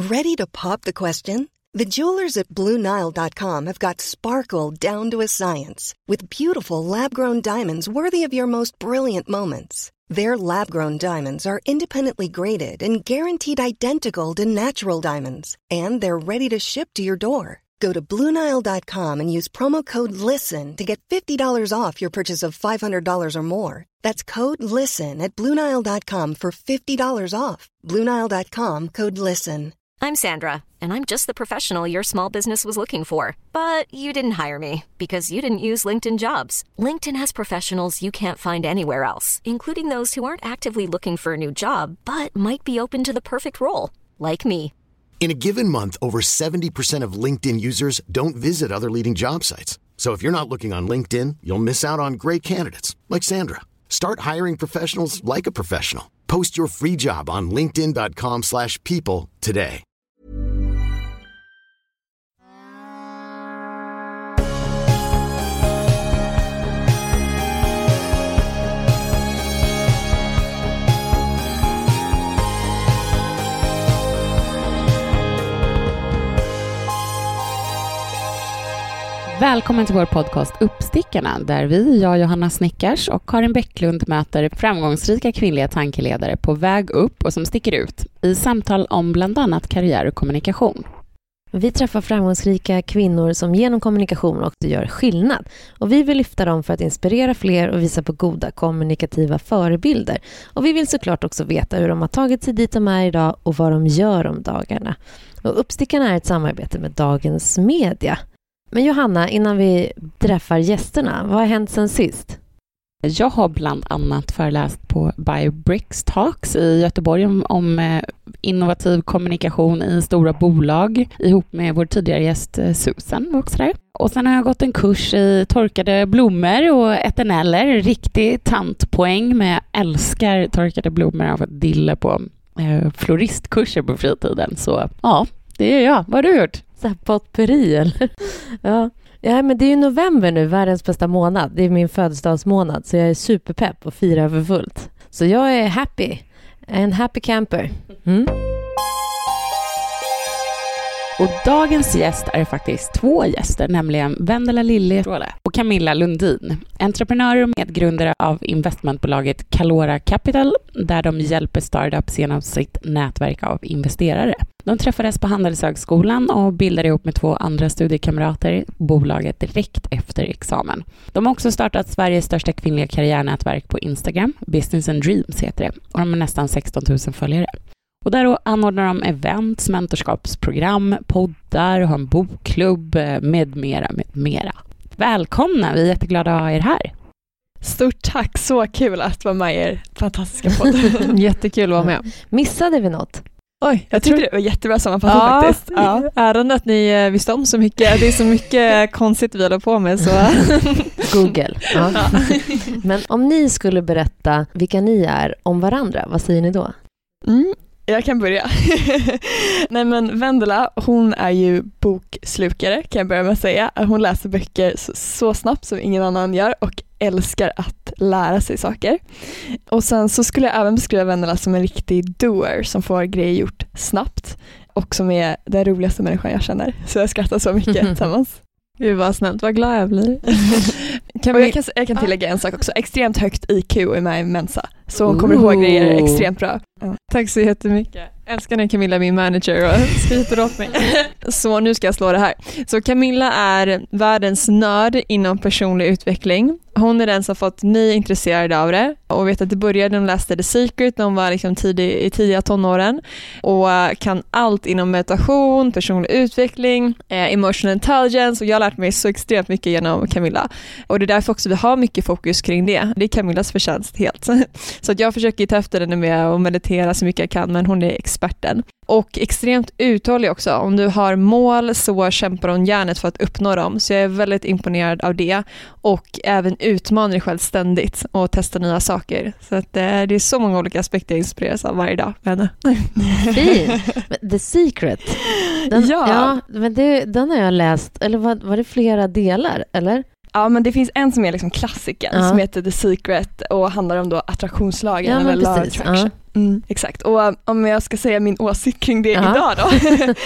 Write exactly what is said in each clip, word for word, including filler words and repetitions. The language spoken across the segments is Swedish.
Ready to pop the question? The jewelers at Blue Nile dot com have got sparkle down to a science with beautiful lab-grown diamonds worthy of your most brilliant moments. Their lab-grown diamonds are independently graded and guaranteed identical to natural diamonds, and they're ready to ship to your door. Go to Blue Nile dot com and use promo code LISTEN to get fifty dollars off your purchase of five hundred dollars or more. That's code LISTEN at Blue Nile dot com for fifty dollars off. Blue Nile dot com, code LISTEN. I'm Sandra, and I'm just the professional your small business was looking for. But you didn't hire me because you didn't use LinkedIn Jobs. LinkedIn has professionals you can't find anywhere else, including those who aren't actively looking for a new job, but might be open to the perfect role, like me. In a given month, over seventy percent of LinkedIn users don't visit other leading job sites. So if you're not looking on LinkedIn, you'll miss out on great candidates, like Sandra. Start hiring professionals like a professional. Post your free job on linkedin dot com slash people today. Välkommen till vår podcast Uppstickarna, där vi, jag Johanna Snickars och Karin Bäcklund möter framgångsrika kvinnliga tankeledare på väg upp och som sticker ut i samtal om bland annat karriär och kommunikation. Vi träffar framgångsrika kvinnor som genom kommunikation också gör skillnad. Och vi vill lyfta dem för att inspirera fler och visa på goda kommunikativa förebilder. Och vi vill såklart också veta hur de har tagit sig dit de är idag och vad de gör om dagarna. Och Uppstickarna är ett samarbete med Dagens Media. Men Johanna, innan vi träffar gästerna, vad har hänt sen sist? Jag har bland annat föreläst på BioBricks Talks i Göteborg om, om innovativ kommunikation i stora bolag ihop med vår tidigare gäst Susan också där. Och sen har jag gått en kurs i torkade blommor och eteneller, riktig tantpoäng, men jag älskar torkade blommor av att dilla på eh, floristkurser på fritiden. Så ja, det är jag. Vad har du gjort? Så här potpurri, eller? Ja. Ja, men det är ju november nu, världens bästa månad. Det är min födelsedagsmånad, så jag är superpepp och firar för fullt. Så jag är happy. En happy camper. Mm. Och dagens gäst är faktiskt två gäster, nämligen Vendela Liljeråle och Camilla Lundin. Entreprenörer och medgrundare av investmentbolaget Calora Capital, där de hjälper startups genom sitt nätverk av investerare. De träffades på Handelshögskolan och bildade ihop med två andra studiekamrater bolaget direkt efter examen. De har också startat Sveriges största kvinnliga karriärnätverk på Instagram, Business and Dreams heter det, och de har nästan sexton tusen följare. Och där anordnar de events, mentorskapsprogram, poddar, har en bokklubb med mera, med mera. Välkomna, vi är jätteglada att ha er här. Stort tack, så kul att vara med i er fantastiska podd. Jättekul att vara med. Missade vi något? Oj, jag, jag tyckte tror... det var jättebra sammanfattat ja, faktiskt. Ja. Äran att ni visste om så mycket. Det är så mycket konstigt vi håller på med. Så. Google. Ja. Men om ni skulle berätta vilka ni är om varandra, vad säger ni då? Mm. Jag kan börja. Nej, men Vendela, hon är ju bokslukare, kan jag börja med att säga. Hon läser böcker så, så snabbt som ingen annan gör och älskar att lära sig saker. Och sen så skulle jag även beskriva Vendela som en riktig doer som får grejer gjort snabbt och som är den roligaste människan jag känner. Så jag skrattar så mycket tillsammans. Gud vad snällt, vad glad jag blir. Kan vi... jag, kan, jag kan tillägga en sak också. Extremt högt I Q är med i Mensa. Så hon kommer ihåg grejer extremt bra. Ja. Tack så jättemycket. Älskar när Camilla är min manager och skryter åt mig. Så nu ska jag slå det här. Så Camilla är världens nörd inom personlig utveckling. Hon är den som fått mig intresserad av det. Och vet att det började när hon läste The Secret när hon var liksom tidig, i tidiga tonåren. Och kan allt inom meditation, personlig utveckling, eh, emotional intelligence. Och jag har lärt mig så extremt mycket genom Camilla. Och det är därför också vi har mycket fokus kring det. Det är Camillas förtjänst helt. Så att jag försöker ta efter henne med att meditera så mycket jag kan, men hon är experten. Och extremt uthållig också. Om du har mål så kämpar hon hjärnet för att uppnå dem. Så jag är väldigt imponerad av det. Och även utmanar dig själv ständigt och testar nya saker. Så att det är så många olika aspekter jag inspireras av varje dag. Fin. The Secret. Den, ja. ja men det, den har jag läst. Eller var, var det flera delar, eller? Ja, men det finns en som är liksom klassikern uh-huh. som heter The Secret och handlar om då attraktionslagen ja, eller law precis. attraction. Uh-huh. Mm, exakt. Och om jag ska säga min åsikt kring det uh-huh. idag då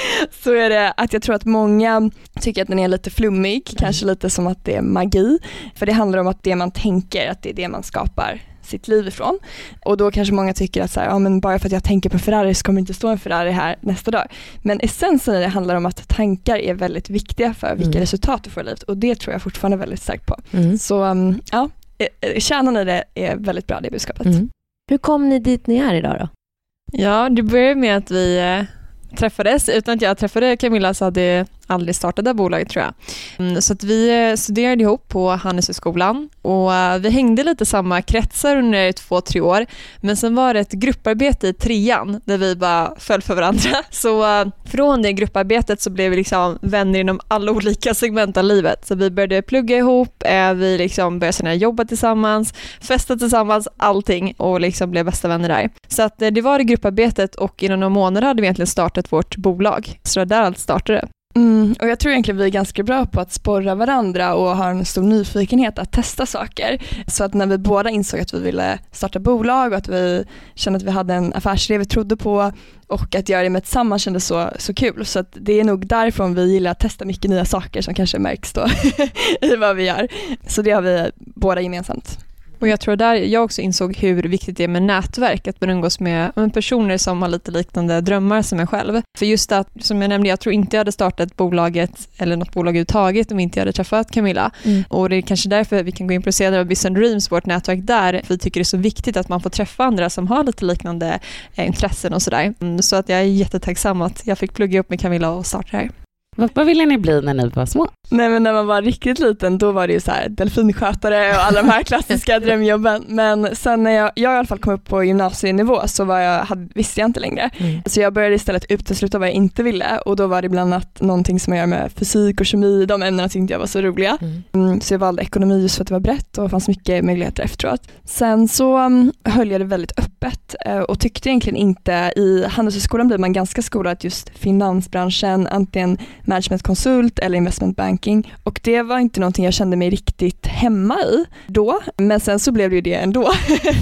så är det att jag tror att många tycker att den är lite flummig, uh-huh. kanske lite som att det är magi. För det handlar om att det man tänker, att det är det man skapar sitt liv ifrån. Och då kanske många tycker att så här, ja, men bara för att jag tänker på Ferrari så kommer inte stå en Ferrari här nästa dag. Men essensen i det handlar om att tankar är väldigt viktiga för vilka mm. resultat du får i livet. Och det tror jag fortfarande väldigt starkt på. Mm. Så um, ja, kärnan i det är väldigt bra, det budskapet. Mm. Hur kom ni dit ni är idag då? Ja, det började med att vi eh, träffades. Utan att jag träffade Camilla så hade jag aldrig startat det bolaget, tror jag. Mm, så att vi studerade ihop på Handelshögskolan och uh, vi hängde lite samma kretsar under två, tre år. Men sen var det ett grupparbete i trean där vi bara föll för varandra. Så uh, från det grupparbetet så blev vi liksom vänner inom alla olika segment av livet. Så vi började plugga ihop, uh, vi liksom började sedan jobba tillsammans, festa tillsammans, allting och liksom blev bästa vänner där. Så att uh, det var det grupparbetet och inom några månader hade vi egentligen startat vårt bolag. Så det där allt startade. Mm, och jag tror egentligen vi är ganska bra på att sporra varandra och har en stor nyfikenhet att testa saker. Så att när vi båda insåg att vi ville starta bolag och att vi kände att vi hade en affärsidé vi trodde på och att göra det med tillsammans kändes så, så kul. Så att det är nog därifrån vi gillar att testa mycket nya saker som kanske märks då i vad vi gör. Så det har vi båda gemensamt. Och jag tror där jag också insåg hur viktigt det är med nätverk, att man umgås med, med personer som har lite liknande drömmar som en själv. För just att, som jag nämnde, jag tror inte jag hade startat bolaget eller något bolag överhuvudtaget om inte jag hade träffat Camilla. Mm. Och det är kanske därför vi kan gå in på Cedar och Biz and Dreams, vårt nätverk där. För vi tycker det är så viktigt att man får träffa andra som har lite liknande eh, intressen och sådär. Mm, så att jag är jättetacksam att jag fick plugga upp med Camilla och starta det här. Vad ville ni bli när ni var små? Nej, men när man var riktigt liten då var det ju så här delfinskötare och alla de här klassiska drömjobben. Men sen när jag, jag i alla fall kom upp på gymnasienivå så var jag, hade, visste jag inte längre. Mm. Så jag började istället utesluta vad jag inte ville och då var det bland annat någonting som jag gör med fysik och kemi. De ämnena tyckte jag var så roliga. Mm. Mm, så jag valde ekonomi just för att det var brett och fanns mycket möjligheter efteråt. Sen så um, höll jag det väldigt öppet uh, och tyckte egentligen inte, i Handelshögskolan blir man ganska skolad just finansbranschen, antingen managementkonsult eller investmentbanking, och det var inte någonting jag kände mig riktigt hemma i då, men sen så blev det ju det ändå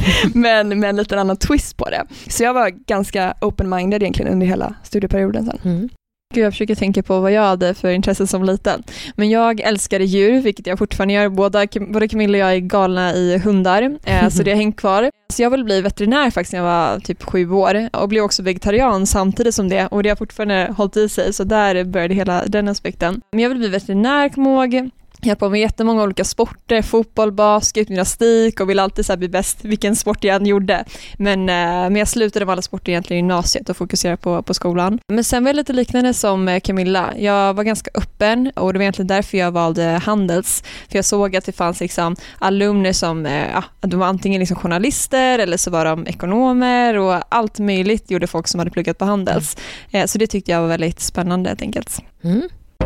men med en liten annan twist på det. Så jag var ganska open-minded egentligen under hela studieperioden sen. Mm. Jag försöker tänka på vad jag hade för intresse som liten. Men jag älskade djur, vilket jag fortfarande gör. Båda, både Camilla och jag är galna i hundar, eh, så det har hängt kvar. Så jag ville bli veterinär faktiskt när jag var typ sju år och blev också vegetarian samtidigt som det. Och det har fortfarande hållit i sig, så där började hela den aspekten. Men jag ville bli veterinär, kom ihåg. Jag har på med jättemånga olika sporter, fotboll, basket, gymnastik och ville alltid så här bli bäst vilken sport jag än gjorde. Men, men jag slutade med alla sporter egentligen i gymnasiet och fokuserade på, på skolan. Men sen var jag lite liknande som Camilla. Jag var ganska öppen och det var egentligen därför jag valde Handels. För jag såg att det fanns liksom alumner som ja, de var antingen liksom journalister eller så var de ekonomer och allt möjligt gjorde folk som hade pluggat på Handels. Mm. Så det tyckte jag var väldigt spännande helt enkelt. Mm.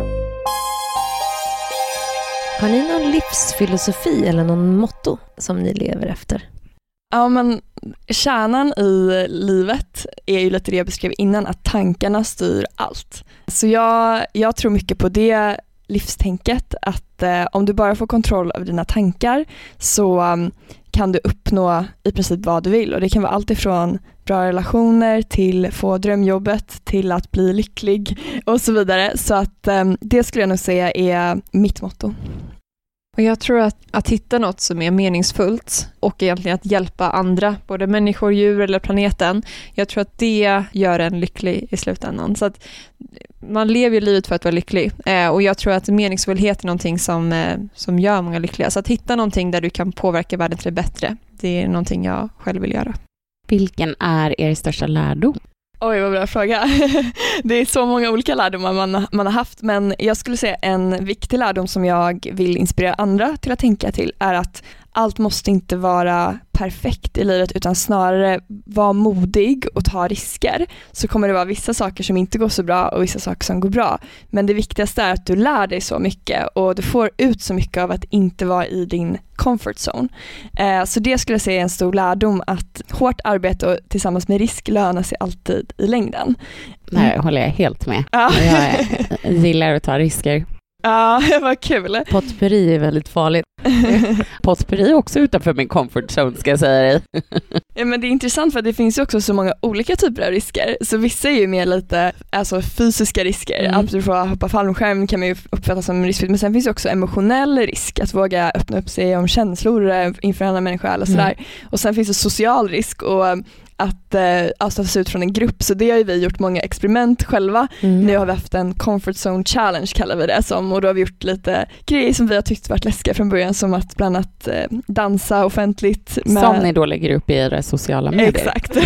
Har ni någon livsfilosofi eller någon motto som ni lever efter? Ja, men kärnan i livet är ju lite det jag beskrev innan, att tankarna styr allt. Så jag, jag tror mycket på det livstänket, att eh, om du bara får kontroll över dina tankar så um, kan du uppnå i princip vad du vill. Och det kan vara allt ifrån bra relationer till få drömjobbet till att bli lycklig och så vidare. Så att um, det skulle jag nog säga är mitt motto. Och jag tror att, att hitta något som är meningsfullt och egentligen att hjälpa andra, både människor, djur eller planeten, jag tror att det gör en lycklig i slutändan. Så att man lever ju livet för att vara lycklig eh, och jag tror att meningsfullhet är någonting som, eh, som gör många lyckliga. Så att hitta någonting där du kan påverka världen till det bättre, det är någonting jag själv vill göra. Vilken är er största lärdom? Oj, vad bra fråga. Det är så många olika lärdomar man, man har haft, men jag skulle säga en viktig lärdom som jag vill inspirera andra till att tänka till är att allt måste inte vara perfekt i livet, utan snarare vara modig och ta risker. Så kommer det vara vissa saker som inte går så bra och vissa saker som går bra. Men det viktigaste är att du lär dig så mycket och du får ut så mycket av att inte vara i din comfort zone. Eh, så det skulle jag säga är en stor lärdom, att hårt arbete och tillsammans med risk lönar sig alltid i längden. Nej, håller jag helt med. Ja. Jag gillar att ta risker. Ja, det var kul. Potpurri är väldigt farligt. Potpurri är också utanför min comfort zone, ska jag säga dig. Ja, men det är intressant för att det finns ju också så många olika typer av risker. Så vissa är ju mer lite alltså, fysiska risker. Mm. Absolut, för att hoppa fallskärm kan man ju uppfatta som riskfyllt. Men sen finns det också emotionell risk. Att våga öppna upp sig om känslor inför en annan människa eller sådär. Mm. Och sen finns det social risk och att eh, avslutas ut från en grupp. Så det har ju vi gjort många experiment själva. Mm. Nu har vi haft en comfort zone challenge kallar vi det som. Och då har vi gjort lite grejer som vi har tyckt varit läskiga från början. Som att bland annat eh, dansa offentligt. Med... Som ni då lägger upp i era sociala medier. Exakt.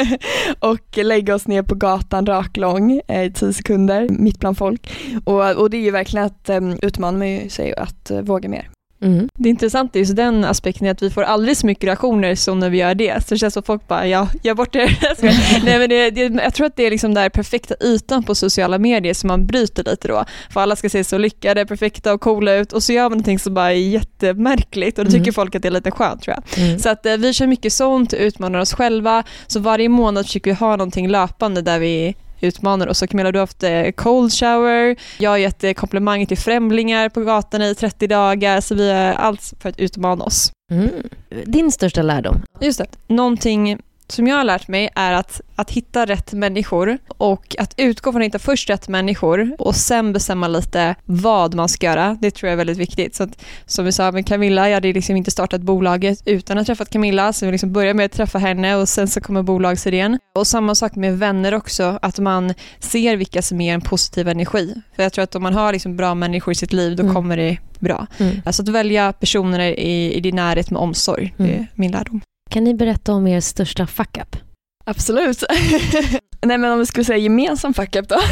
Och lägga oss ner på gatan raklång eh, i tio sekunder mitt bland folk. Och, och det är ju verkligen att eh, utmana mig sig att eh, våga mer. Mm. Det är intressant är just den aspekten att vi får aldrig så mycket reaktioner som när vi gör det. Så det känns som folk bara, ja, jag bort det. Nej, men det, det, jag tror att det är liksom den perfekta ytan på sociala medier som man bryter lite då. För alla ska se så lyckade, perfekta och coola ut. Och så gör man någonting som bara är jättemärkligt. Och då tycker mm. folk att det är lite skönt, tror jag. Mm. Så att eh, vi kör mycket sånt, utmanar oss själva. Så varje månad försöker vi ha någonting löpande där vi utmanar. Och så Camilla, du har haft cold shower. Jag har gett komplimanger till främlingar på gatan i trettio dagar. Så vi är allt för att utmana oss. Mm. Din största lärdom? Just det. Någonting som jag har lärt mig är att, att hitta rätt människor och att utgå från att hitta först rätt människor och sen bestämma lite vad man ska göra. Det tror jag är väldigt viktigt. Så att, som vi sa med Camilla, jag hade liksom inte startat bolaget utan att träffat Camilla, så vi liksom börjar med att träffa henne och sen så kommer bolagsidén. Och samma sak med vänner också, att man ser vilka som ger en positiv energi. För jag tror att om man har liksom bra människor i sitt liv, då mm. kommer det bra. Mm. Alltså att välja personer i, i din närhet med omsorg, mm. det är min lärdom. Kan ni berätta om er största fuck-up? Absolut. Nej, men om vi skulle säga gemensam fuck-up då,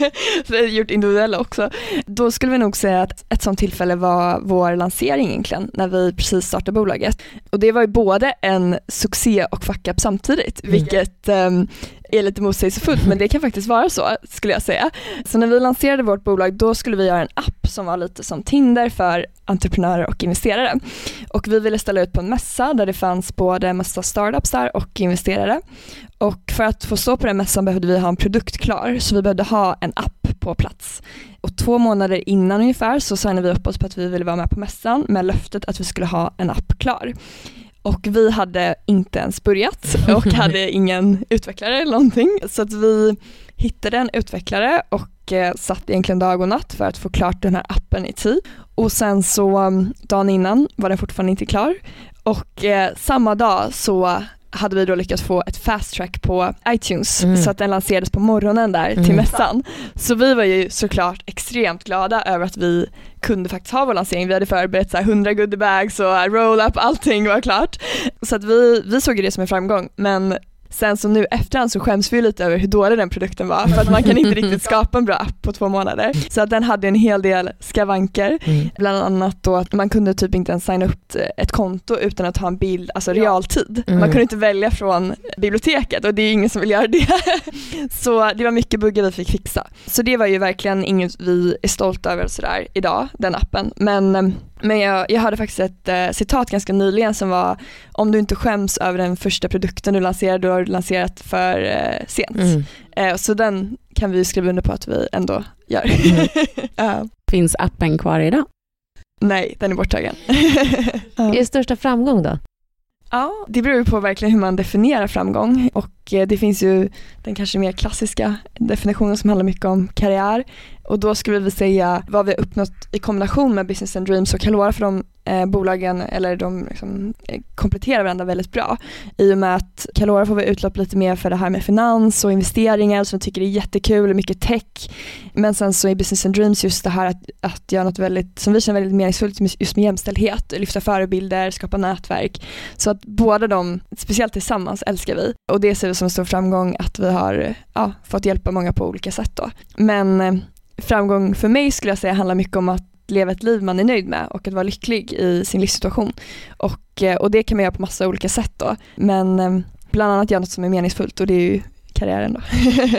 så är det gjort individuella också, då skulle vi nog säga att ett sånt tillfälle var vår lansering egentligen, när vi precis startade bolaget. Och det var ju både en succé och fuck-up samtidigt, mm. vilket um, är lite motsägelsefullt, men det kan faktiskt vara så, skulle jag säga. Så när vi lanserade vårt bolag, då skulle vi göra en app som var lite som Tinder för entreprenörer och investerare. Och vi ville ställa ut på en mässa där det fanns både massa startups där och investerare. Och för att få stå på den mässan behövde vi ha en produkt klar, så vi behövde ha en app på plats. Och två månader innan ungefär så signade vi upp oss på att vi ville vara med på mässan med löftet att vi skulle ha en app klar. Och vi hade inte ens börjat och hade ingen utvecklare eller någonting. Så att vi hittade en utvecklare och eh, satt egentligen dag och natt för att få klart den här appen i tid. Och sen så dagen innan var den fortfarande inte klar. Och eh, samma dag så hade vi då lyckats få ett fast track på iTunes mm. så att den lanserades på morgonen där till mm. mässan. Så vi var ju såklart extremt glada över att vi kunde faktiskt ha vår lansering. Vi hade förberett så här hundra goodiebags och roll-up, allting var klart. Så att vi, vi såg det som en framgång. Men sen som nu efterhand så skäms vi lite över hur dålig den produkten var, för att man kan inte riktigt skapa en bra app på två månader. Så att den hade en hel del skavanker. Mm. Bland annat då att man kunde typ inte ens signa upp ett konto utan att ha en bild, alltså realtid. Mm. Man kunde inte välja från biblioteket och det är ingen som vill göra det. Så det var mycket buggar vi fick fixa. Så det var ju verkligen inget vi är stolta över sådär idag, den appen. Men Men jag, jag hade faktiskt ett eh, citat ganska nyligen som var: om du inte skäms över den första produkten du lanserade, då har du lanserat för eh, sent. Mm. Eh, så den kan vi skriva under på att vi ändå gör. Mm. uh. Finns appen kvar idag? Nej, den är borttagen. uh. Er största framgång då? Ja, det beror ju på verkligen hur man definierar framgång, och eh, det finns ju den kanske mer klassiska definitionen som handlar mycket om karriär, och då skulle vi säga vad vi har uppnått i kombination med Business and Dreams och Calora, för de eh, bolagen eller de liksom, eh, kompletterar varandra väldigt bra, i och med att Calora får vi utlopp lite mer för det här med finans och investeringar som vi tycker är jättekul och mycket tech, men sen så är Business and Dreams just det här att, att göra något väldigt, som vi känner väldigt meningsfullt just med jämställdhet, lyfta förebilder, skapa nätverk, så att båda de, speciellt tillsammans, älskar vi, och det ser vi som en stor framgång att vi har ja, fått hjälpa många på olika sätt då. Men eh, framgång för mig skulle jag säga handlar mycket om att leva ett liv man är nöjd med och att vara lycklig i sin livssituation, och, och det kan man göra på massa olika sätt då, men eh, bland annat göra något som är meningsfullt, och det är ju karriären då.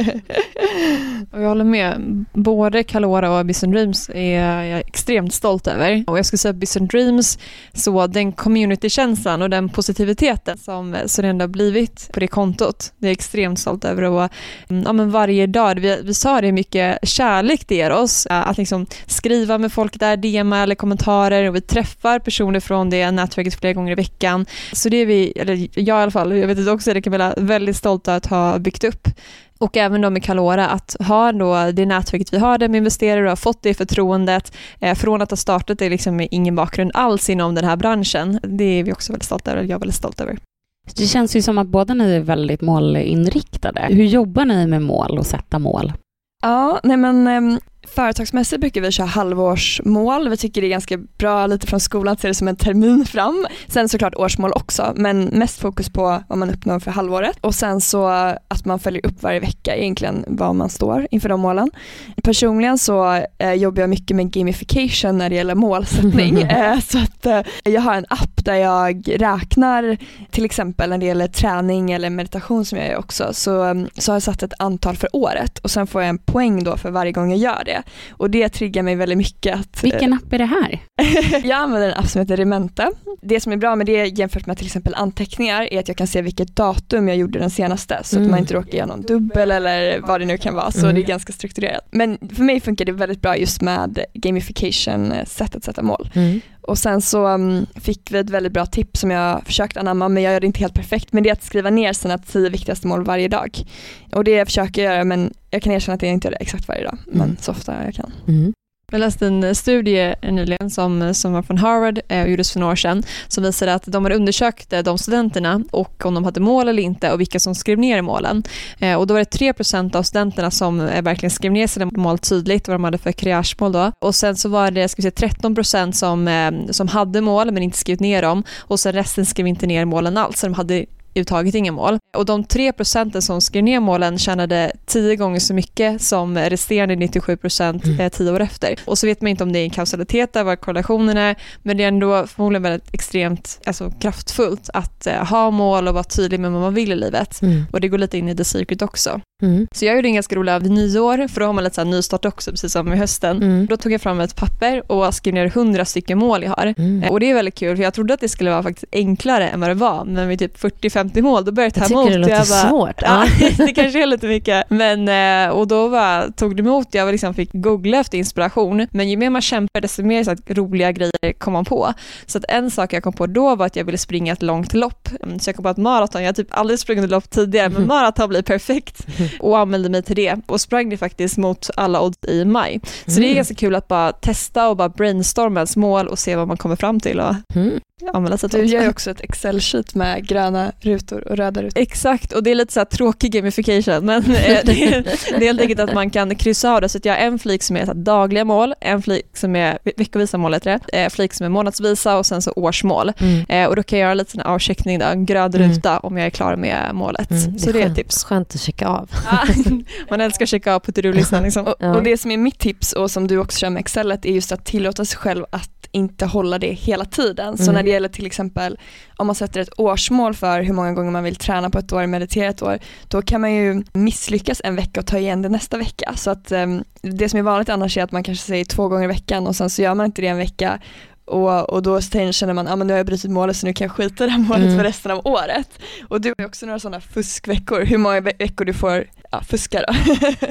Och jag håller med. Både Kalora och Abyss and Dreams är jag extremt stolt över. Och jag skulle säga att Abyss and Dreams, så den community-känslan och den positiviteten som, som det ändå har blivit på det kontot, det är extremt stolt över. Och, ja, men varje dag, vi, vi sa det, mycket kärlek det ger oss. Att liksom skriva med folk där, D M eller kommentarer, och vi träffar personer från det nätverket flera gånger i veckan. Så det är vi, eller jag i alla fall, jag vet inte också, det kan vara väldigt stolta att ha byggt upp. Och även då med Kalora, att ha då det nätverket vi har där med investerare och har fått det förtroendet eh, från att ha startat det liksom med ingen bakgrund alls inom den här branschen. Det är vi också väldigt stolta över, jag är väldigt stolt över. Det känns ju som att båda ni är väldigt målinriktade. Hur jobbar ni med mål och sätta mål? Ja, nej men um, företagsmässigt brukar vi köra halvårsmål. Vi tycker det är ganska bra lite från skolan att se det som en termin fram. Sen såklart årsmål också, men mest fokus på vad man uppnår för halvåret. Och sen så att man följer upp varje vecka egentligen var man står inför de målen. Personligen så eh, jobbar jag mycket med gamification när det gäller målsättning. eh, så att eh, jag har en app där jag räknar till exempel när det gäller träning eller meditation som jag gör också. Så, så har jag satt ett antal för året och sen får jag en poäng då för varje gång jag gör det. Och det triggar mig väldigt mycket. Att, Vilken app är det här? Jag använder en app som heter Rementa. Det som är bra med det jämfört med till exempel anteckningar är att jag kan se vilket datum jag gjorde den senaste, så Mm. att man inte råkar göra någon dubbel eller vad det nu kan vara. Så Mm. det är ganska strukturerat. Men för mig funkar det väldigt bra just med gamification, sätt att sätta mål. Mm. Och sen så um, fick vi ett väldigt bra tips som jag försökt anamma, men jag gör det inte helt perfekt. Men det är att skriva ner sina tio viktigaste mål varje dag. Och det försöker jag göra, men jag kan erkänna att jag inte gör det exakt varje dag. Men Mm. så ofta jag kan. Mm. Jag läste en studie nyligen som, som var från Harvard eh, och gjordes för några år sedan, som visade att de hade undersökt de studenterna och om de hade mål eller inte och vilka som skrev ner i målen. Eh, och då var det tre procent av studenterna som eh, verkligen skrev ner sina mål tydligt, vad de hade för karriärsmål då. Och sen så var det, ska vi säga, tretton procent som, eh, som hade mål men inte skrivit ner dem, och sen resten skrev inte ner målen alls, så de hade uttaget inga mål. Och de tre procenten som skrev ner målen tjänade tio gånger så mycket som resterande nittiosju procent eh, tio år efter. Och så vet man inte om det är en kausalitet där, vad korrelationen är, men det är ändå förmodligen väldigt extremt alltså, kraftfullt att eh, ha mål och vara tydlig med vad man vill i livet. Mm. Och det går lite in i The Circuit också. Mm. Så jag gjorde en ganska rolig av nyår, för då har man lite så här nystart också, precis som i hösten. Mm. Då tog jag fram ett papper och skrev ner hundra stycken mål jag har. Mm. Och det är väldigt kul, för jag trodde att det skulle vara faktiskt enklare än vad det var. Men vid typ fyrtio femtio mål, då började det Jag ta emot. tycker det låter jag bara, svårt. Ja, Ja. det kanske är lite mycket. Men, eh, och då var, tog det emot, jag liksom fick googla efter inspiration. Men ju mer man kämpar, desto mer så att roliga grejer kom man på. Så att en sak jag kom på då var att jag ville springa ett långt lopp. Så jag kom på att maraton, jag har typ aldrig sprungit ett lopp tidigare, men maraton blir perfekt. Och anmälde mig till det. Och sprang det faktiskt mot alla odds i maj. Så Mm. det är ganska kul att bara testa och bara brainstorma ens mål och se vad man kommer fram till och Mm. använda sig Du till. gör ju också ett Excel-sheet med gröna rutor och röda rutor. Exakt, och det är lite så här tråkig gamification, men eh, det, är, det är helt enkelt att man kan kryssa av det. Så att jag har en flik som är så här dagliga mål, en flik som är ve- veckovisa mål, heter det, eh, flik som är månadsvisa och sen så årsmål. Mm. Eh, och då kan jag göra lite sån avcheckning då, en gröd Mm. ruta om jag är klar med målet. Mm. Så det är ett skönt, tips. Skönt att checka av. Ja, man älskar att checka av på to-do-listan liksom. Och, Ja. och det som är mitt tips och som du också kör med Excelet är just att tillåta sig själv att inte hålla det hela tiden. Så Mm. när det gäller till exempel om man sätter ett årsmål för hur många gånger man vill träna på ett år, meditera ett år, då kan man ju misslyckas en vecka och ta igen det nästa vecka. Så att um, det som är vanligt annars är att man kanske säger två gånger i veckan och sen så gör man inte det en vecka. Och, och då känner man, ja ah, men nu har jag brutit målet så nu kan jag skita i det här målet Mm. för resten av året. Och du har ju också några sådana fuskveckor, hur många ve- veckor du får ja, fuska då.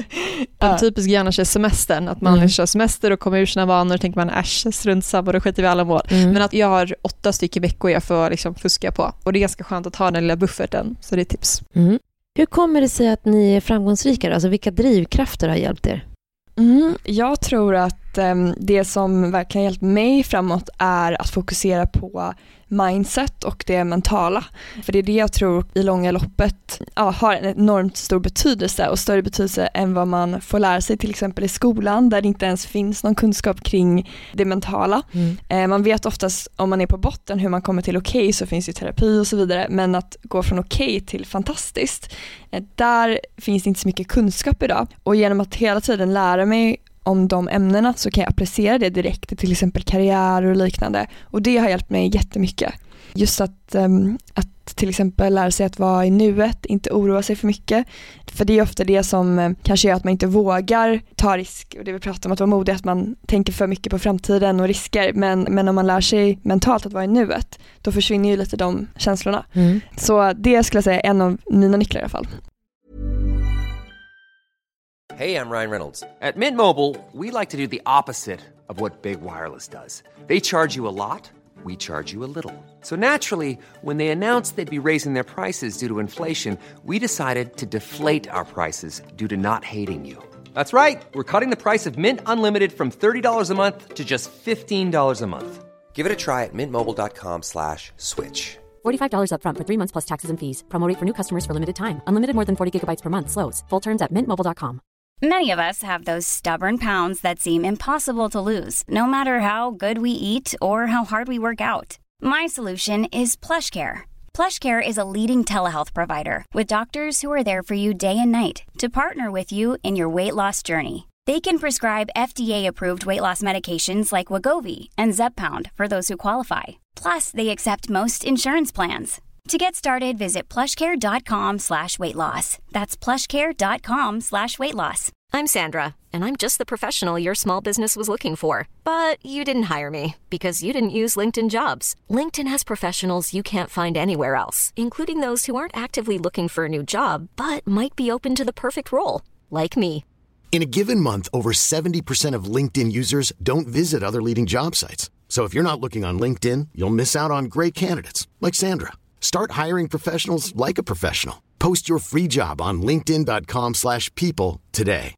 En typisk gärna kör semestern, att man Mm. kör semester och kommer ur sina vanor och tänker man äsch, strunt samma, då skiter vi alla mål. Mm. Men att jag har åtta stycken veckor jag får liksom fuska på. Och det är ganska skönt att ha den lilla bufferten, så det är tips. Mm. Hur kommer det sig att ni är framgångsrika? Alltså vilka drivkrafter har hjälpt er? Mm, jag tror att um, det som verkligen hjälpt mig framåt är att fokusera på mindset och det mentala. För det är det jag tror i långa loppet ja, har en enormt stor betydelse och större betydelse än vad man får lära sig till exempel i skolan där det inte ens finns någon kunskap kring det mentala. Mm. Eh, man vet oftast om man är på botten hur man kommer till okej okay, så finns ju terapi och så vidare, men att gå från okej okay till fantastiskt, eh, där finns det inte så mycket kunskap idag. Och genom att hela tiden lära mig om de ämnena så kan jag applicera det direkt till till exempel karriär och liknande. Och det har hjälpt mig jättemycket. just att, um, att till exempel lära sig att vara i nuet, inte oroa sig för mycket. För det är ofta det som um, kanske gör att man inte vågar ta risk. Och det vi pratar om att vara modig, att man tänker för mycket på framtiden och risker. Men, men om man lär sig mentalt att vara i nuet, då försvinner ju lite de känslorna. Mm. Så det skulle jag säga är en av mina nycklar i alla fall. Hey, I'm Ryan Reynolds. At Mint Mobile, we like to do the opposite of what Big Wireless does. They charge you a lot, we charge you a little. So naturally, when they announced they'd be raising their prices due to inflation, we decided to deflate our prices due to not hating you. That's right. We're cutting the price of Mint Unlimited from thirty dollars a month to just fifteen dollars a month. Give it a try at mintmobile.com slash switch. forty-five dollars up front for three months plus taxes and fees. Promo rate for new customers for limited time. Unlimited more than forty gigabytes per month slows. Full terms at mint mobile dot com. Many of us have those stubborn pounds that seem impossible to lose, no matter how good we eat or how hard we work out. My solution is PlushCare. PlushCare is a leading telehealth provider with doctors who are there for you day and night to partner with you in your weight loss journey. They can prescribe F D A-approved weight loss medications like Wegovy and Zepbound for those who qualify. Plus, they accept most insurance plans. To get started, visit plushcare.com slash weight loss. That's plushcare.com slash weight loss. I'm Sandra, and I'm just the professional your small business was looking for. But you didn't hire me because you didn't use LinkedIn Jobs. LinkedIn has professionals you can't find anywhere else, including those who aren't actively looking for a new job, but might be open to the perfect role, like me. In a given month, over seventy percent of LinkedIn users don't visit other leading job sites. So if you're not looking on LinkedIn, you'll miss out on great candidates like Sandra. Start hiring professionals like a professional. Post your free job on linkedin.com slash people today.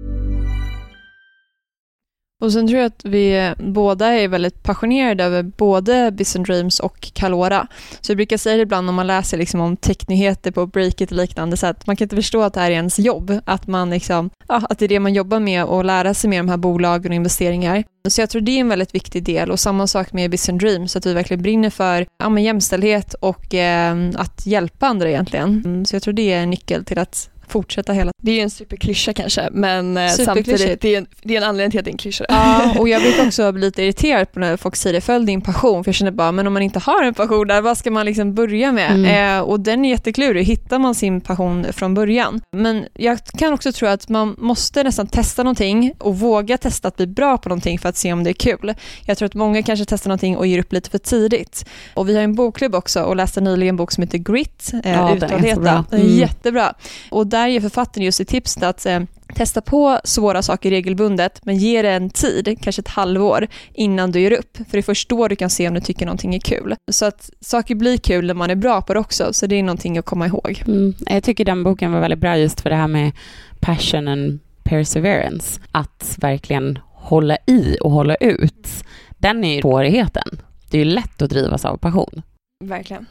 Och sen tror jag att vi båda är väldigt passionerade över både Biz and Dreams och Kalora. Så jag brukar säga det ibland om man läser liksom om teknikheter på Breakit och liknande, så att man kan inte förstå att det här är ens jobb. Att, man liksom, ja, att det är det man jobbar med och lära sig med de här bolagen och investeringar. Så jag tror det är en väldigt viktig del, och samma sak med Biz and Dreams, så att vi verkligen brinner för ja, men jämställdhet och eh, att hjälpa andra egentligen. Så jag tror det är en nyckel till att fortsätta hela. Det är ju en superklyscha kanske, men samtidigt det är, en, det är en anledning till att det är en klyscha. Ja, och jag brukar också bli lite irriterad på när folk säger följ din passion, för jag känner bara, men om man inte har en passion där, vad ska man liksom börja med? Mm. Eh, och den är jätteklurig, hittar man sin passion från början. Men jag kan också tro att man måste nästan testa någonting och våga testa att bli bra på någonting för att se om det är kul. Jag tror att många kanske testar någonting och ger upp lite för tidigt. Och vi har en bokklubb också och läste nyligen en bok som heter Grit, eh, ja, uthållighet. Den är mm. jättebra. Och där ger författaren just ett tips att eh, testa på svåra saker regelbundet, men ge det en tid, kanske ett halvår innan du gör upp. För det är först då du kan se om du tycker någonting är kul. Så att saker blir kul när man är bra på det också, så det är någonting att komma ihåg. Mm. Jag tycker den boken var väldigt bra just för det här med passion and perseverance. Att verkligen hålla i och hålla ut. Den är ju svårigheten. Det är ju lätt att drivas av passion. Verkligen.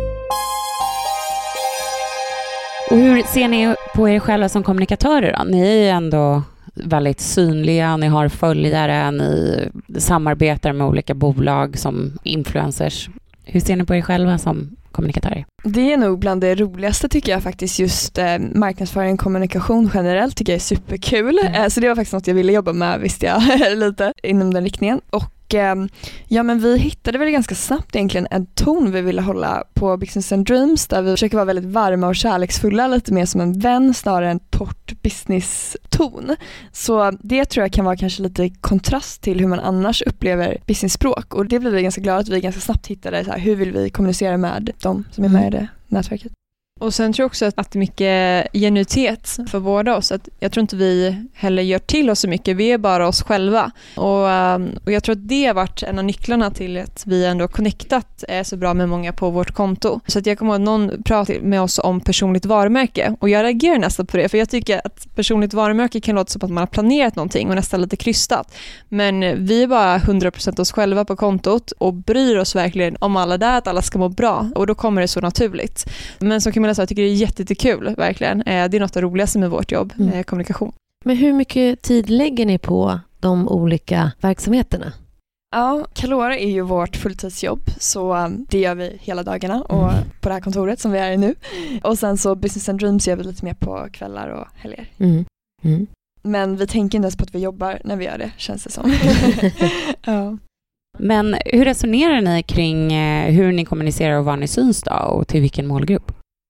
Och hur ser ni på er själva som kommunikatörer då? Ni är ju ändå väldigt synliga, ni har följare, ni samarbetar med olika bolag som influencers. Hur ser ni på er själva som kommunikatörer? Det är nog bland det roligaste tycker jag faktiskt, just eh, marknadsföring och kommunikation generellt tycker jag är superkul. Mm. Eh, så det var faktiskt något jag ville jobba med, visste jag lite inom den riktningen. Och ja, men vi hittade väl ganska snabbt egentligen en ton vi ville hålla på Business and Dreams, där vi försöker vara väldigt varma och kärleksfulla, lite mer som en vän snarare än torrt business-ton. Så det tror jag kan vara kanske lite kontrast till hur man annars upplever business-språk, och det blev vi ganska glada att vi ganska snabbt hittade så här, hur vill vi kommunicera med de som är med i det nätverket. Och sen tror jag också att det är mycket genuitet för båda oss. Att jag tror inte vi heller gör till oss så mycket. Vi är bara oss själva. Och, och jag tror att det har varit en av nycklarna till att vi ändå connectat är så bra med många på vårt konto. Så att jag kommer ihåg att någon pratade med oss om personligt varumärke. Och jag reagerar nästan på det. För jag tycker att personligt varumärke kan låta som att man har planerat någonting och nästan lite krystat. Men vi är bara hundra procent oss själva på kontot och bryr oss verkligen om alla där, att alla ska må bra. Och då kommer det så naturligt. Men som Camilla sa, jag tycker det är jättekul, verkligen. Det är något av det roligaste med vårt jobb, mm. kommunikation. Men hur mycket tid lägger ni på de olika verksamheterna? Ja, Kalora är ju vårt fulltidsjobb, så det gör vi hela dagarna och mm. på det här kontoret som vi är i nu. Och sen så Business and Dreams gör vi lite mer på kvällar och helger. Mm. Mm. Men vi tänker inte ens på att vi jobbar när vi gör det, känns det som. Ja. Men hur resonerar ni kring hur ni kommunicerar och var ni syns då och till vilken målgrupp?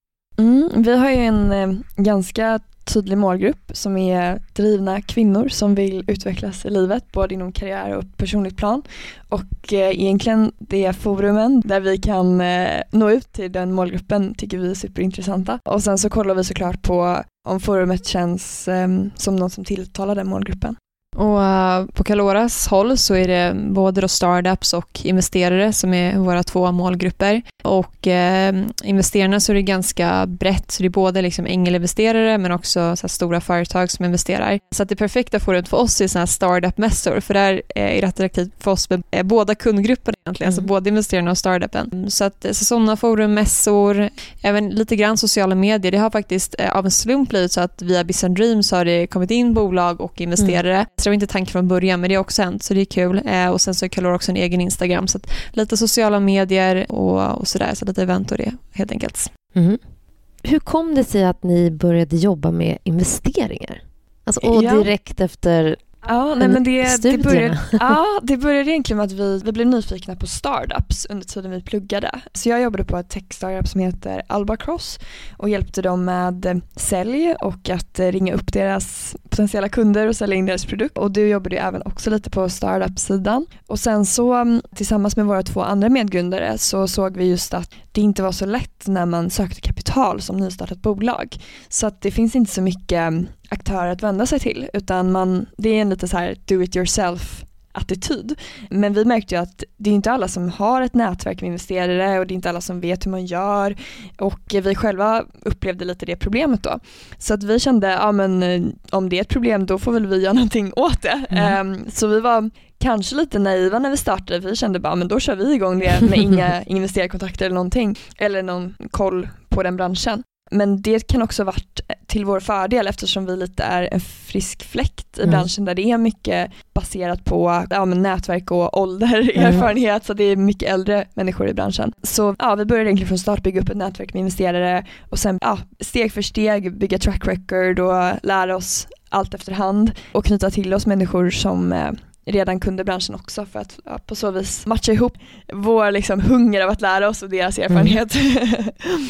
Mm, vi har ju en eh, ganska tydlig målgrupp som är drivna kvinnor som vill utvecklas i livet både inom karriär och personligt plan. Och eh, egentligen det forumen där vi kan eh, nå ut till den målgruppen tycker vi är superintressanta. Och sen så kollar vi såklart på om forumet känns eh, som något som tilltalar den målgruppen. Och uh, på Caloras håll så är det både då startups och investerare som är våra två målgrupper. Och uh, investerarna så är det ganska brett, så det är både liksom ängelinvesterare men också så här stora företag som investerar. Så att det perfekta forumet för oss är såna här startup-mässor, för där är det attraktivt för oss med uh, båda kundgrupperna egentligen, mm. alltså både investerarna och startupen. Så att så sådana forum-mässor, även lite grann sociala medier, det har faktiskt uh, av en slump blivit så att via Biz and Dreams har det kommit in bolag och investerare. Mm. Det var inte tanken från början, men det är också hänt, så det är kul. Eh, och sen så är Calora också en egen Instagram, så att lite sociala medier och, och sådär, så lite event och det helt enkelt. Mm. Hur kom det sig att ni började jobba med investeringar? Alltså, och ja. direkt efter Ja, nej, men det, det, började, ja, det började egentligen med att vi, vi blev nyfikna på startups under tiden vi pluggade. Så jag jobbade på ett tech-startup som heter Albacross och hjälpte dem med sälj och att ringa upp deras potentiella kunder och sälja in deras produkt. Och du jobbade ju även också lite på startup-sidan. Och sen så tillsammans med våra två andra medgrundare så såg vi just att det inte var så lätt när man sökte kapital som nystartat bolag. Så att det finns inte så mycket aktörer att vända sig till, utan man, det är en lite så här do it yourself attityd. Men vi märkte ju att det är inte alla som har ett nätverk med investerare och det är inte alla som vet hur man gör, och vi själva upplevde lite det problemet då. Så att vi kände, ja men om det är ett problem då får väl vi göra någonting åt det. Mm. Um, så vi var kanske lite naiva när vi startade, för vi kände bara, men då kör vi igång det med inga investerarkontakter eller någonting, eller någon koll på den branschen. Men det kan också ha varit till vår fördel eftersom vi lite är en frisk fläkt i mm. branschen där det är mycket baserat på ja, men nätverk och ålder, mm. erfarenhet, så det är mycket äldre människor i branschen. Så ja, vi började egentligen från start bygga upp ett nätverk med investerare och sen ja, steg för steg bygga track record och lära oss allt efterhand och knyta till oss människor som eh, redan kunde branschen också, för att ja, på så vis matcha ihop vår liksom, hunger av att lära oss och deras erfarenhet. Mm.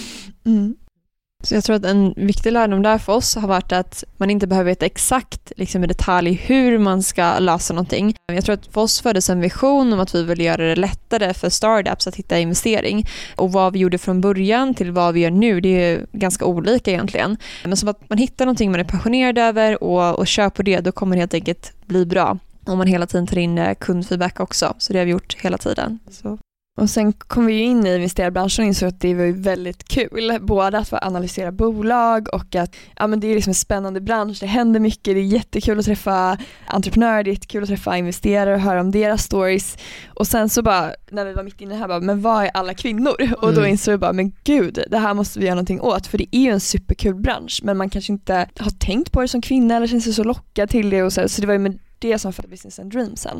mm. Så jag tror att en viktig lärdom där för oss har varit att man inte behöver veta exakt liksom i detalj hur man ska lösa någonting. Jag tror att för oss föddes en vision om att vi vill göra det lättare för startups att hitta investering. Och vad vi gjorde från början till vad vi gör nu, det är ganska olika egentligen. Men som att man hittar någonting man är passionerad över och, och kör på det, då kommer det helt enkelt bli bra. Om man hela tiden tar in kundfeedback också. Så det har vi gjort hela tiden. Så. Och sen kom vi ju in i investerarbranschen och insåg att det var ju väldigt kul. Både att få analysera bolag och att ja, men det är liksom en spännande bransch. Det händer mycket, det är jättekul att träffa entreprenörer, det är jättekul att träffa investerare och höra om deras stories. Och sen så bara, när vi var mitt inne här, bara, men vad är alla kvinnor? Mm. Och då insåg vi bara, men gud, det här måste vi göra någonting åt. För det är ju en superkul bransch, men man kanske inte har tänkt på det som kvinna eller känner sig så lockad till det. Och så, så det var ju med det som för Business and Dreams sen.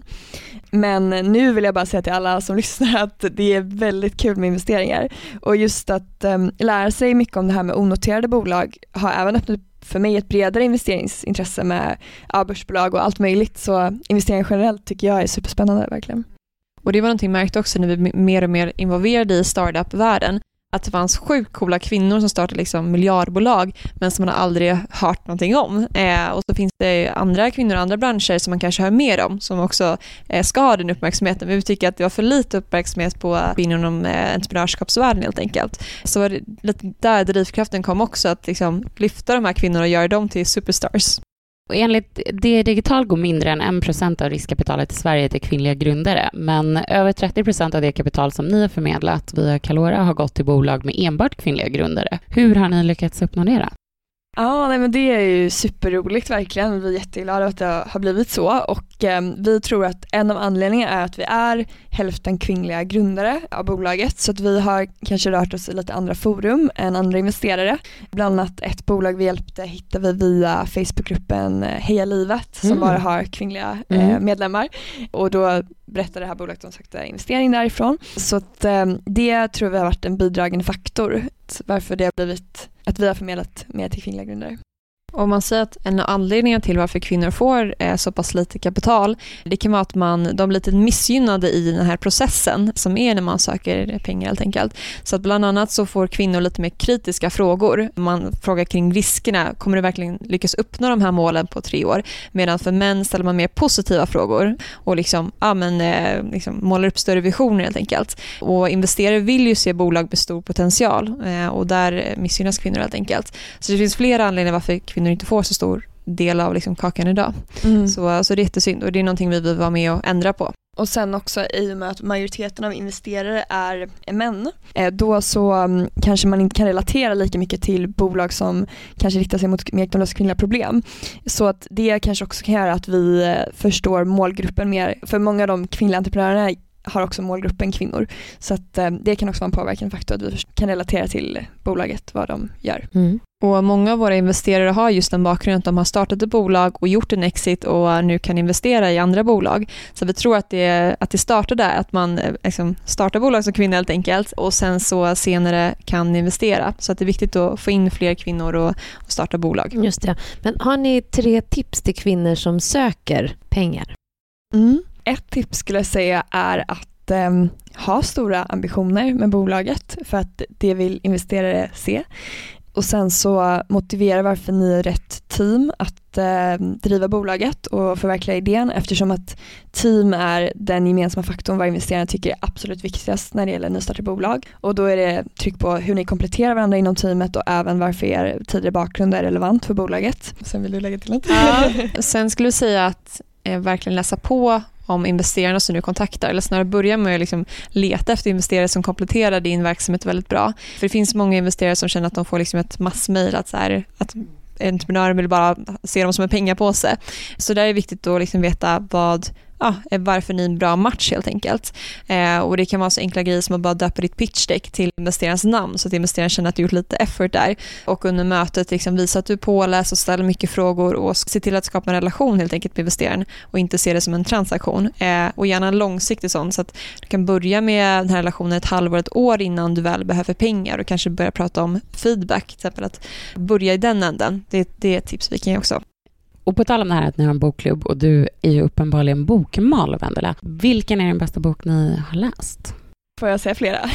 Men nu vill jag bara säga till alla som lyssnar att det är väldigt kul med investeringar. Och just att um, lära sig mycket om det här med onoterade bolag har även öppnat för mig ett bredare investeringsintresse med ja, börsbolag och allt möjligt. Så investeringar generellt tycker jag är superspännande verkligen. Och det var någonting märkt också när vi är mer och mer involverade i startup-världen. Att det fanns sjukt coola kvinnor som startade liksom miljardbolag men som man aldrig hört någonting om. Eh, och så finns det andra kvinnor och andra branscher som man kanske hör mer om som också eh, ska ha den uppmärksamheten. Men vi tycker att det var för lite uppmärksamhet på inom eh, entreprenörskapsvärlden helt enkelt. Så var det lite där drivkraften kom också, att liksom lyfta de här kvinnorna och göra dem till superstars. Och enligt D Digital går mindre än en procent av riskkapitalet i Sverige till kvinnliga grundare, men över trettio procent av det kapital som ni har förmedlat via Calora har gått till bolag med enbart kvinnliga grundare. Hur har ni lyckats uppnå det? Ja, nej, men det är ju superroligt verkligen. Vi är jätteglada att det har blivit så, och eh, vi tror att en av anledningarna är att vi är hälften kvinnliga grundare av bolaget, så att vi har kanske rört oss i lite andra forum än andra investerare. Bland annat ett bolag vi hjälpte hittar vi via Facebookgruppen Heja Livet som mm. bara har kvinnliga eh, mm. medlemmar, och då berättade det här bolaget om sökte investering därifrån. Så att, eh, det tror vi har varit en bidragande faktor varför det har blivit att vi har förmedlat mer till kvinnliga grundare. Om man säger att en anledning till varför kvinnor får eh, så pass lite kapital, det kan vara att man, de blir lite missgynnade i den här processen som är när man söker pengar helt enkelt. Så att bland annat så får kvinnor lite mer kritiska frågor. Man frågar kring riskerna, kommer du verkligen lyckas uppnå de här målen på tre år? Medan för män ställer man mer positiva frågor och liksom, ja, men, eh, liksom målar upp större visioner helt enkelt. Och investerare vill ju se bolag med stor potential eh, och där missgynnas kvinnor helt enkelt. Så det finns flera anledningar varför kvinnor inte får så stor del av liksom kakan idag. Mm. Så, så det är jättesynd och det är någonting vi vill vara med och ändra på. Och sen också i och med att majoriteten av investerare är män, då så um, kanske man inte kan relatera lika mycket till bolag som kanske riktar sig mot mer lösa kvinnliga problem. Så att det kanske också kan göra att vi förstår målgruppen mer. För många av de kvinnliga entreprenörerna har också målgruppen kvinnor. Så att um, det kan också vara en påverkande faktor att vi kan relatera till bolaget, vad de gör. Mm. Och många av våra investerare har just en bakgrund att de har startat ett bolag och gjort en exit och nu kan investera i andra bolag. Så vi tror att det, att det startar där, att man liksom startar bolag som kvinna helt enkelt och sen så senare kan investera. Så att det är viktigt att få in fler kvinnor och, och starta bolag. Just det. Men har ni tre tips till kvinnor som söker pengar? Mm. Ett tips skulle jag säga är att um, ha stora ambitioner med bolaget för att det vill investerare se. Och sen så motivera varför ni är rätt team att eh, driva bolaget och förverkliga idén, eftersom att team är den gemensamma faktorn vad investerarna tycker är absolut viktigast när det gäller nystartade bolag. Och då är det tryck på hur ni kompletterar varandra inom teamet och även varför er tidigare bakgrund är relevant för bolaget. Sen vill du lägga till något? Ja. Sen skulle jag säga att eh, verkligen läsa på om investerarna som nu kontaktar, eller snarare börja med att liksom leta efter investerare som kompletterar din verksamhet väldigt bra. För det finns många investerare som känner att de får liksom ett massmail att, så här, att entreprenörer vill bara se dem som en pengapåse. Så där är det viktigt att liksom veta vad ja, varför ni är en bra match helt enkelt. Eh, och det kan vara så enkla grejer som att bara döpa ditt pitchdeck till investerarens namn så att investeraren känner att du gjort lite effort där. Och under mötet liksom visa att du påläser och ställer mycket frågor och se till att skapa en relation helt enkelt med investeraren och inte se det som en transaktion. Eh, och gärna långsiktigt sånt så att du kan börja med den här relationen ett halvår, ett år innan du väl behöver pengar och kanske börja prata om feedback, till exempel att börja i den änden. Det, det är ett tips vi kan ge också. Och på tal om det här att ni har en bokklubb och du är ju uppenbarligen bokmal, Vendela. Vilken är den bästa bok ni har läst? Får jag säga flera?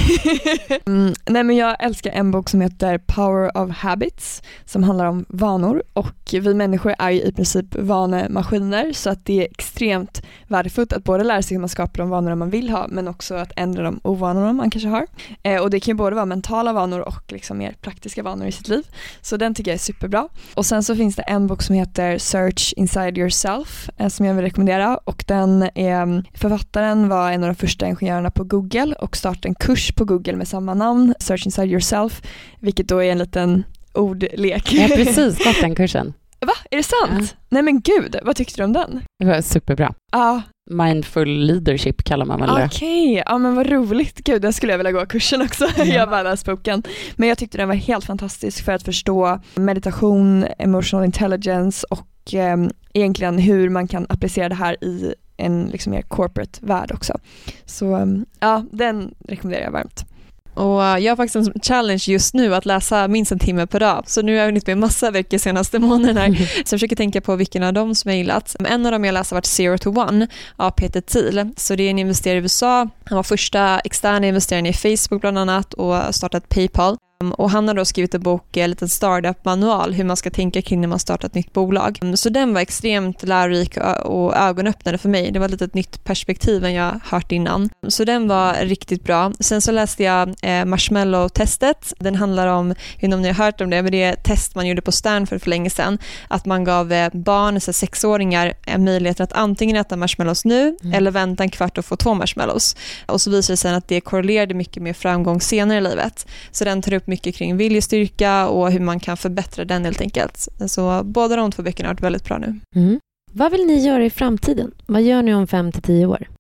mm, nej men jag älskar en bok som heter Power of Habits som handlar om vanor, och vi människor är ju i princip vanemaskiner, så att det är extremt värdefullt att både lära sig hur man skapar de vanor man vill ha men också att ändra de ovanor man kanske har. Eh, och det kan ju både vara mentala vanor och liksom mer praktiska vanor i sitt liv. Så den tycker jag är superbra. Och sen så finns det en bok som heter Search Inside Yourself eh, som jag vill rekommendera, och den är, författaren var en av de första ingenjörerna på Google och startade en kurs på Google med samma namn, Search Inside Yourself, vilket då är en liten ordlek. Jag har precis gått den kursen. Va? Är det sant? Ja. Nej men gud, vad tyckte du om den? Det var superbra. Ja. Mindful leadership kallar man väl det. Okej, okay. Ja men vad roligt. Gud, den skulle jag vilja gå kursen också. Ja. Jag har bara läst boken. Men jag tyckte den var helt fantastisk för att förstå meditation, emotional intelligence och eh, egentligen hur man kan applicera det här i en liksom mer corporate värld också. Så ja, den rekommenderar jag varmt. Och jag har faktiskt en challenge just nu att läsa minst en timme per dag. Så nu har jag hunnit med massa veckor senaste månaderna. Mm. Så jag försöker tänka på vilken av dem som jag gillat. En av dem jag läste har varit Zero to One av Peter Thiel. Så det är en investerare i U S A. Han var första externa investeraren i Facebook bland annat och startat PayPal. Och han har då skrivit en bok, en liten startup-manual, hur man ska tänka kring när man startar ett nytt bolag. Så den var extremt lärorik och ögonöppnande för mig. Det var lite ett nytt perspektiv än jag hört innan. Så den var riktigt bra. Sen så läste jag eh, Marshmallow-testet. Den handlar om, jag vet inte om ni har hört om det, men det är ett test man gjorde på Stanford för länge sedan. Att man gav eh, barn, så sexåringar, en möjlighet att antingen äta marshmallows nu mm. eller vänta en kvart och få två marshmallows. Och så visade det sig att det korrelerade mycket med framgång senare i livet. Så den tar upp mycket kring viljestyrka och hur man kan förbättra den helt enkelt. Så båda de två böckerna har varit väldigt bra nu. Mm. Vad vill ni göra i framtiden? Vad gör ni om fem till tio år?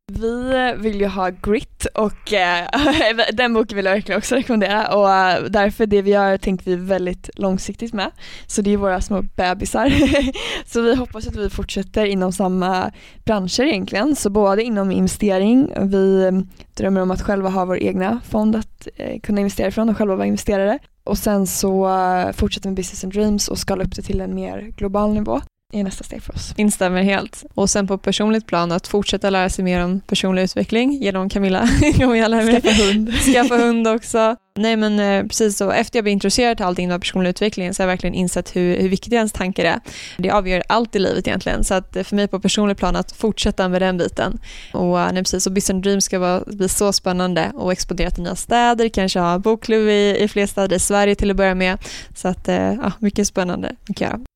Vi vill ju ha grit och äh, den boken vill jag verkligen också rekommendera och äh, därför det vi gör tänker vi väldigt långsiktigt med. Så det är våra små bebisar. Så vi hoppas att vi fortsätter inom samma branscher egentligen. Så både inom investering, vi drömmer om att själva ha vår egna fond att äh, kunna investera från och själva vara investerare. Och sen så äh, fortsätter med Business and Dreams och skala upp det till en mer global nivå. är nästa steg för oss. Instämmer helt. Och sen på personligt plan att fortsätta lära sig mer om personlig utveckling genom Camilla. Skaffa hund. Skaffa hund också. Nej men eh, precis så. Efter jag blev intresserad av allting av personlig utveckling så har jag verkligen insett hur, hur viktig ens tankar är. Det avgör allt i livet egentligen. Så att för mig på personligt plan att fortsätta med den biten. Och nej, precis. Så Business and Dreams ska vara, bli så spännande och explodera till nya städer. Kanske ha bokklubb i, i fler städer i Sverige till att börja med. Så att eh, ja, mycket spännande. Mycket göra.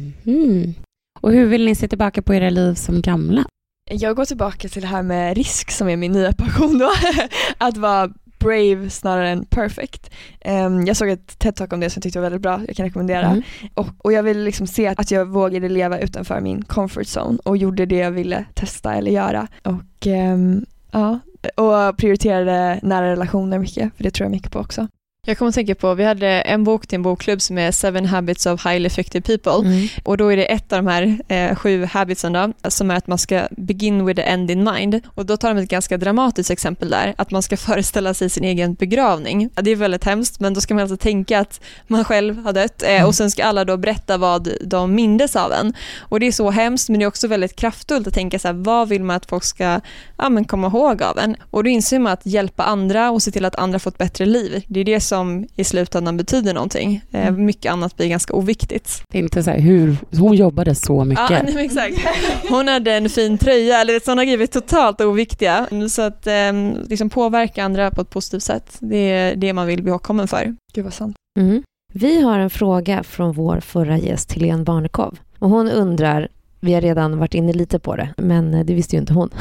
Mm. Och hur vill ni se tillbaka på era liv som gamla? Jag går tillbaka till det här med risk som är min nya passion då. Att vara brave snarare än perfect. Um, jag såg ett TED-talk om det som jag tyckte var väldigt bra. Jag kan rekommendera. Mm. Och, och jag vill liksom se att jag vågade leva utanför min comfort zone och gjorde det jag ville testa eller göra. Och um, ja, och prioriterade nära relationer mycket, för det tror jag mycket på också. Jag kommer att tänka på, vi hade en bok till en bokklubb som är Seven Habits of Highly Effective People. Mm. Och då är det ett av de här eh, sju habitsen då, som är att man ska begin with the end in mind. Och då tar de ett ganska dramatiskt exempel där, att man ska föreställa sig sin egen begravning. Ja, det är väldigt hemskt, men då ska man alltså tänka att man själv har dött eh, mm. och sen ska alla då berätta vad de mindes av en. Och det är så hemskt, men det är också väldigt kraftfullt att tänka så här, vad vill man att folk ska ja, men komma ihåg av en? Och då inser man att hjälpa andra och se till att andra får ett bättre liv. Det är det som som i slutändan betyder någonting. Mm. Mycket annat blir ganska oviktigt. Det är inte så här, hur hon jobbade så mycket. Ja, nej, exakt. Hon hade en fin tröja, eller sådana grejer är totalt oviktiga. Så att eh, liksom påverka andra på ett positivt sätt, det är det man vill bli ihågkommen för. Gud vad sant. Mm. Vi har en fråga från vår förra gäst, Helene Barnekow. Och hon undrar, vi har redan varit inne lite på det, men det visste ju inte hon.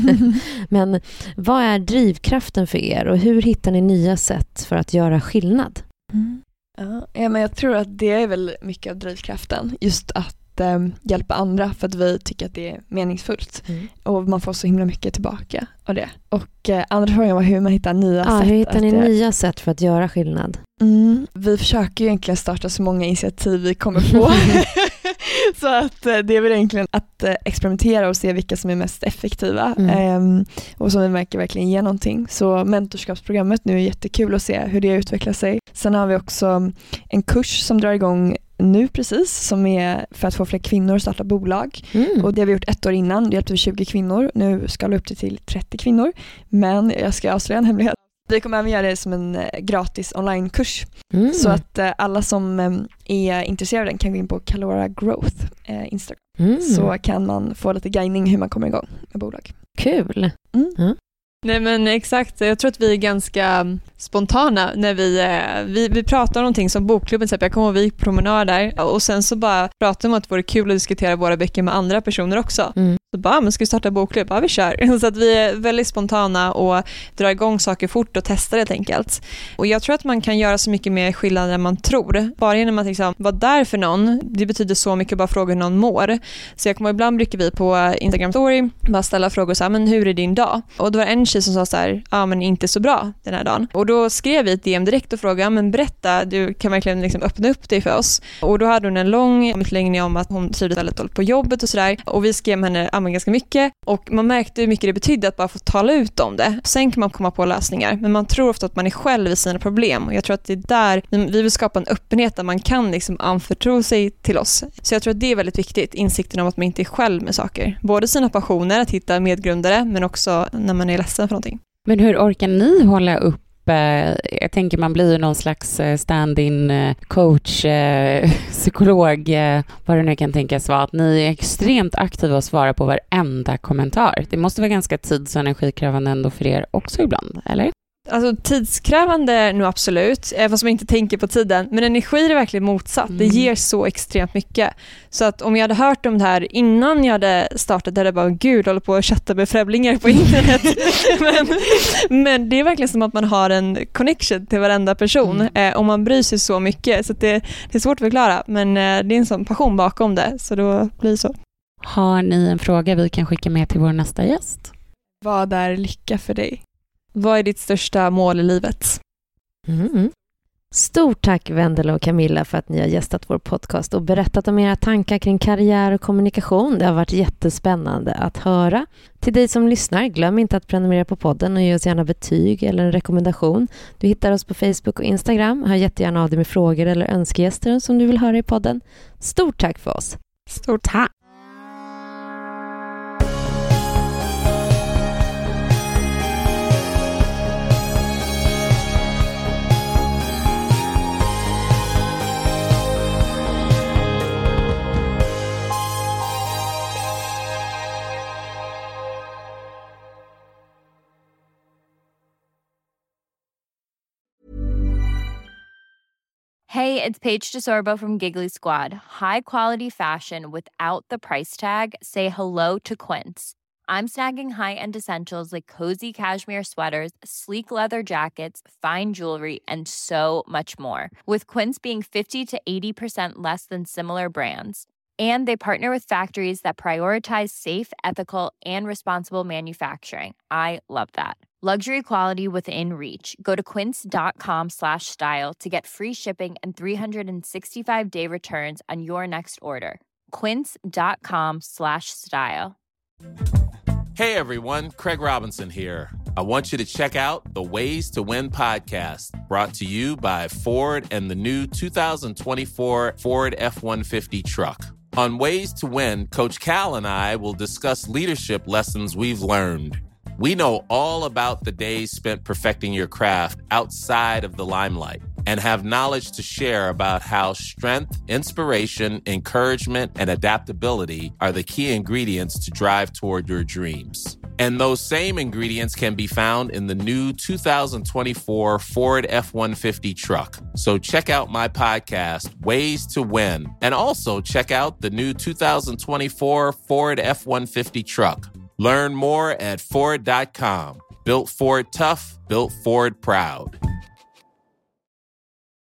Men vad är drivkraften för er och hur hittar ni nya sätt för att göra skillnad? Mm. Ja, men jag tror att det är väl mycket av drivkraften. Just att eh, hjälpa andra för att vi tycker att det är meningsfullt. Mm. Och man får så himla mycket tillbaka av det. Och eh, andra frågan var hur man hittar nya ja, sätt. Hur hittar ni att, nya sätt för att göra skillnad? Mm. Vi försöker ju egentligen starta så många initiativ vi kommer på. Så att eh, det är väl egentligen att eh, experimentera och se vilka som är mest effektiva. Mm. Eh, och som vi märker verkligen ger någonting. Så mentorskapsprogrammet nu är jättekul att se hur det utvecklar sig. Sen har vi också en kurs som drar igång nu precis, som är för att få fler kvinnor att starta bolag. Mm. Och det har vi gjort ett år innan. Det hjälpte vi tjugo kvinnor. Nu ska vi upp det till trettio kvinnor. Men jag ska avslöja en hemlighet. Vi kommer även göra det som en gratis onlinekurs. Mm. Så att eh, alla som eh, är intresserade kan gå in på Calora Growth eh, Instagram. Mm. Så kan man få lite guidning hur man kommer igång med bolag. Kul! Mm. Mm. Nej men exakt, jag tror att vi är ganska spontana när vi, vi, vi pratar om någonting som bokklubben, så jag kommer ihåg vi gick promenad där och sen så bara pratar vi om att det vore kul att diskutera våra böcker med andra personer också. Mm. Så bara, men ska vi starta bokklubb? Ja, vi kör. Så att vi är väldigt spontana och drar igång saker fort och testar helt enkelt. Och jag tror att man kan göra så mycket mer skillnad än man tror. Bara genom att liksom vara där för någon, det betyder så mycket, bara fråga hur någon mår. Så jag kommer ibland brukar vi på Instagram story bara ställa frågor så här, men hur är din dag? Och då var en tjej som sa så här, ja men inte så bra den här dagen. Och då skrev vi ett D M direkt och frågade, men berätta, du kan verkligen liksom öppna upp dig för oss. Och då hade hon en lång utläggning om att hon trivdes väldigt dåligt på jobbet och sådär. Och vi skrev med henne ja, men ganska mycket. Och man märkte hur mycket det betydde att bara få tala ut om det. Sen kan man komma på lösningar. Men man tror ofta att man är själv i sina problem. Och jag tror att det är där vi vill skapa en öppenhet där man kan liksom anförtro sig till oss. Så jag tror att det är väldigt viktigt. Insikten om att man inte är själv med saker. Både sina passioner, att hitta medgrundare, men också när man är ledsen för någonting. Men hur orkar ni hålla upp? Jag tänker man blir någon slags stand-in coach, psykolog, vad det nu kan tänkas vara, att ni är extremt aktiva och svarar på varenda kommentar. Det måste vara ganska tids- och energikrävande ändå för er också ibland, eller? Alltså tidskrävande nu absolut, även som jag inte tänker på tiden, men energi är verkligen motsatt. Mm. Det ger så extremt mycket. Så att om jag hade hört om det här innan jag hade startat, där det bara, gud, håller på att chatta med främlingar på internet. men, men det är verkligen som att man har en connection till varenda person mm. eh, och man bryr sig så mycket. Så att det, det är svårt att förklara, men eh, det är en sån passion bakom det, så då blir det så. Har ni en fråga vi kan skicka med till vår nästa gäst? Vad är lycka för dig? Vad är ditt största mål i livet? Mm. Stort tack Vendela och Camilla för att ni har gästat vår podcast och berättat om era tankar kring karriär och kommunikation. Det har varit jättespännande att höra. Till dig som lyssnar, glöm inte att prenumerera på podden och ge oss gärna betyg eller en rekommendation. Du hittar oss på Facebook och Instagram. Hör jättegärna av dig med frågor eller önskegäster som du vill höra i podden. Stort tack för oss. Stort tack. Hey, it's Paige DeSorbo from Giggly Squad. High quality fashion without the price tag. Say hello to Quince. I'm snagging high-end essentials like cozy cashmere sweaters, sleek leather jackets, fine jewelry, and so much more. With Quince being fifty to eighty percent less than similar brands. And they partner with factories that prioritize safe, ethical, and responsible manufacturing. I love that. Luxury quality within reach. Go to quince.com slash style to get free shipping and three sixty-five day returns on your next order. Quince.com slash style. Hey everyone, Craig Robinson here. I want you to check out the Ways to Win podcast, brought to you by Ford and the new two thousand twenty-four Ford F one fifty truck. On Ways to Win, Coach Cal and I will discuss leadership lessons we've learned. We know all about the days spent perfecting your craft outside of the limelight and have knowledge to share about how strength, inspiration, encouragement, and adaptability are the key ingredients to drive toward your dreams. And those same ingredients can be found in the new two thousand twenty-four Ford F one fifty truck. So check out my podcast, Ways to Win, and also check out the new two thousand twenty-four Ford F one fifty truck. Learn more at Ford dot com. Built Ford tough, built Ford proud.